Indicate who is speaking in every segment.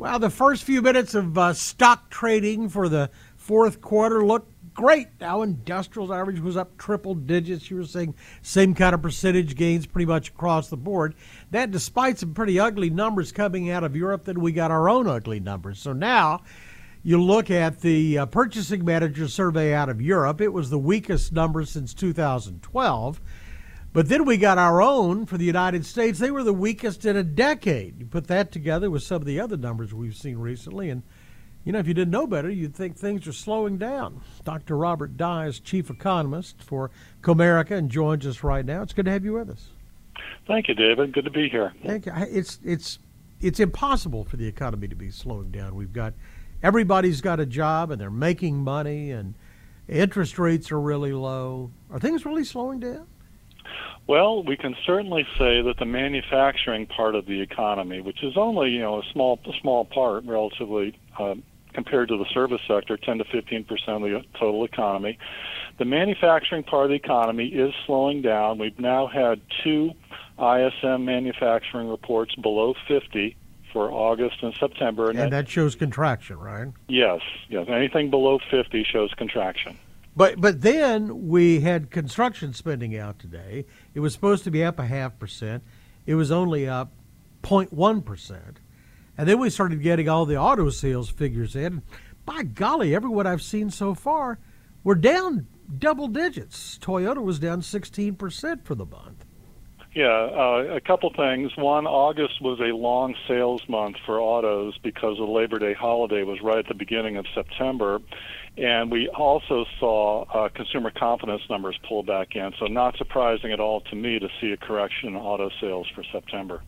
Speaker 1: Well, the first few minutes of stock trading for the fourth quarter looked great. Dow Industrials average was up triple digits. You were seeing same kind of percentage gains pretty much across the board. That despite some pretty ugly numbers coming out of Europe, then we got our own ugly numbers. So now you look at the Purchasing Manager Survey out of Europe. It was the weakest number since 2012. But then we got our own for the United States. They were the weakest in a decade. You put that together with some of the other numbers we've seen recently, and if you didn't know better, you'd think things are slowing down. Dr. Robert Dye is chief economist for Comerica and joins us right now. It's good to have you with us.
Speaker 2: Thank you, David. Good to be here.
Speaker 1: Thank you. It's impossible for the economy to be slowing down. Everybody's got a job and they're making money and interest rates are really low. Are things really slowing down?
Speaker 2: Well, we can certainly say that the manufacturing part of the economy, which is only a small part relatively compared to the service sector, 10 to 15% of the total economy, the manufacturing part of the economy is slowing down. We've now had 2 ISM manufacturing reports below 50 for August and September,
Speaker 1: and that shows contraction, right?
Speaker 2: Yes. Anything below 50 shows contraction.
Speaker 1: But then we had construction spending out today. It was supposed to be up 0.5%. It was only up 0.1%. And then we started getting all the auto sales figures in. By golly, everyone I've seen so far, we're down double digits. Toyota was down 16% for the month.
Speaker 2: Yeah, a couple things. One, August was a long sales month for autos because the Labor Day holiday was right at the beginning of September. And we also saw consumer confidence numbers pull back in. So not surprising at all to me to see a correction in auto sales for September.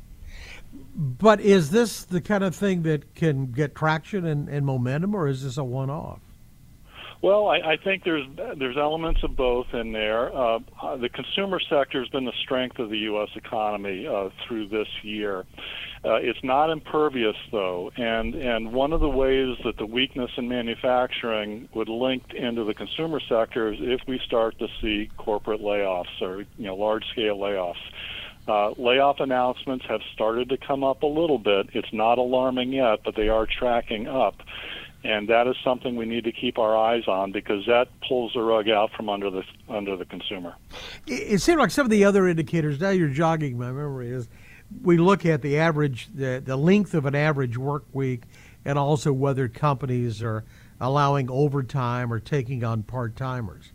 Speaker 1: But is this the kind of thing that can get traction and momentum, or is this a one-off?
Speaker 2: Well, I think there's elements of both in there. The consumer sector has been the strength of the U.S. economy through this year. It's not impervious, though, and one of the ways that the weakness in manufacturing would link into the consumer sector is if we start to see corporate layoffs or large-scale layoffs. Layoff announcements have started to come up a little bit. It's not alarming yet, but they are tracking up. And that is something we need to keep our eyes on because that pulls the rug out from under the consumer.
Speaker 1: It seems like some of the other indicators, now you're jogging my memory, is we look at the average, the length of an average work week, and also whether companies are allowing overtime or taking on part-timers.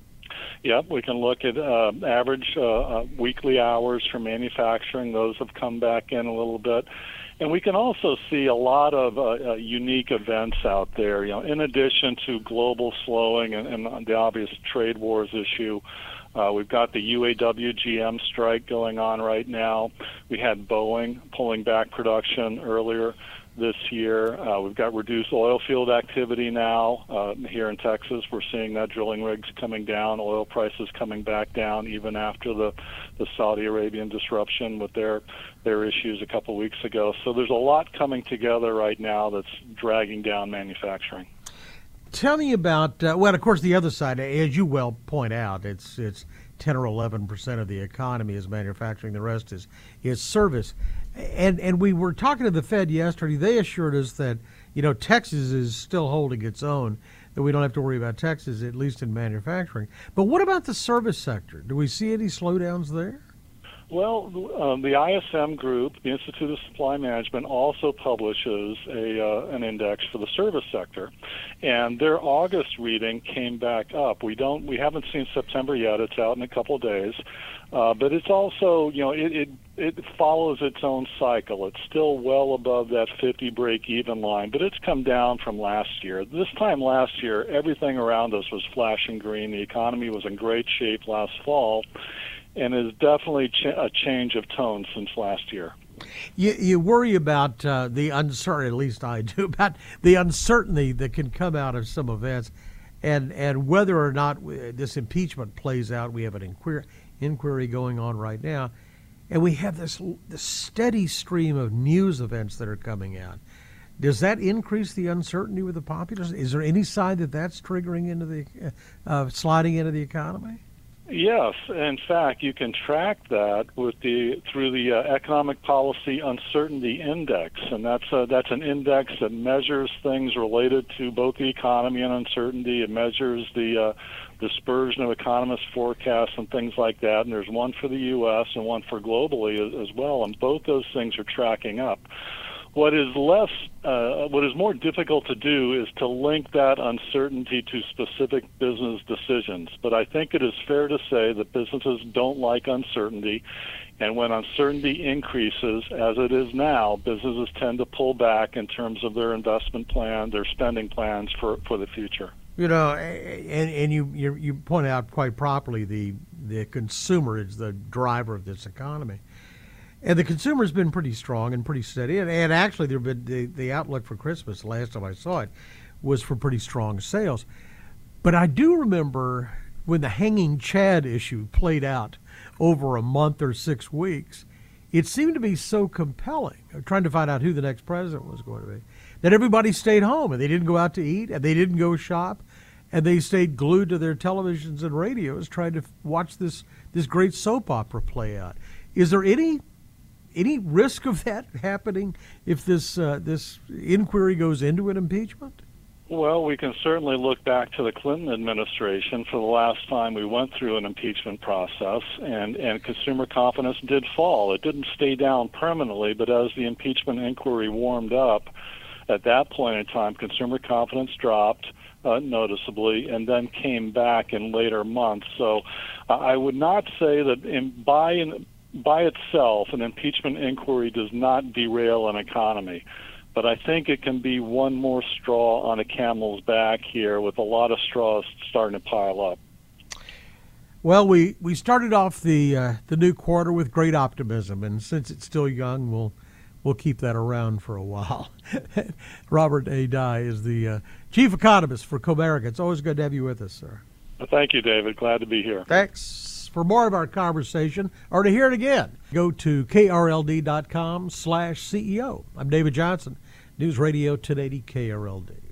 Speaker 2: Yep, we can look at average weekly hours for manufacturing. Those have come back in a little bit. And we can also see a lot of unique events out there. In addition to global slowing and the obvious trade wars issue, we've got the UAW GM strike going on right now. We had Boeing pulling back production earlier this year. We've got reduced oil field activity now here in Texas. We're seeing that drilling rigs coming down, oil prices coming back down even after the Saudi Arabian disruption with their issues a couple weeks ago. So there's a lot coming together right now that's dragging down manufacturing.
Speaker 1: Tell me about, of course, the other side, as you well point out, it's 10 or 11% of the economy is manufacturing. The rest is service. And we were talking to the Fed yesterday. They assured us that, Texas is still holding its own, that we don't have to worry about Texas, at least in manufacturing. But what about the service sector? Do we see any slowdowns there?
Speaker 2: Well, the ISM Group, the Institute of Supply Management, also publishes an index for the service sector, and their August reading came back up. We haven't seen September yet; it's out in a couple of days, but it's also it follows its own cycle. It's still well above that 50 break-even line, but it's come down from last year. This time last year, everything around us was flashing green. The economy was in great shape last fall. And is definitely a change of tone since last year.
Speaker 1: You worry about the uncertainty, at least I do, about the uncertainty that can come out of some events and whether or not this impeachment plays out. We have an inquiry going on right now, and we have this steady stream of news events that are coming out. Does that increase the uncertainty with the populace? Is there any sign that that's triggering into the sliding into the economy?
Speaker 2: Yes, in fact, you can track that through the Economic Policy Uncertainty Index, and that's an index that measures things related to both the economy and uncertainty. It measures the dispersion of economists' forecasts and things like that. And there's one for the U.S. and one for globally as well, and both those things are tracking up. What is more difficult to do is to link that uncertainty to specific business decisions. But I think it is fair to say that businesses don't like uncertainty, and when uncertainty increases, as it is now, businesses tend to pull back in terms of their investment plan, their spending plans for the future.
Speaker 1: You know, and you point out quite properly the consumer is the driver of this economy. And the consumer's been pretty strong and pretty steady. And actually, there been the outlook for Christmas, the last time I saw it, was for pretty strong sales. But I do remember when the hanging Chad issue played out over a month or 6 weeks, it seemed to be so compelling, trying to find out who the next president was going to be, that everybody stayed home and they didn't go out to eat and they didn't go shop, and they stayed glued to their televisions and radios trying to watch this great soap opera play out. Is there any risk of that happening if this inquiry goes into an impeachment?
Speaker 2: Well, we can certainly look back to the Clinton administration for the last time we went through an impeachment process, and consumer confidence did fall. It didn't stay down permanently, but as the impeachment inquiry warmed up, at that point in time, consumer confidence dropped noticeably and then came back in later months. So I would not say that by itself, an impeachment inquiry does not derail an economy. But I think it can be one more straw on a camel's back here, with a lot of straws starting to pile up.
Speaker 1: Well, we started off the new quarter with great optimism, and since it's still young, we'll keep that around for a while. Robert A. Dye is the chief economist for Comerica. It's always good to have you with us, sir.
Speaker 2: Thank you, David. Glad to be here.
Speaker 1: Thanks. For more of our conversation, or to hear it again, go to krld.com/CEO. I'm David Johnson, News Radio 1080 KRLD.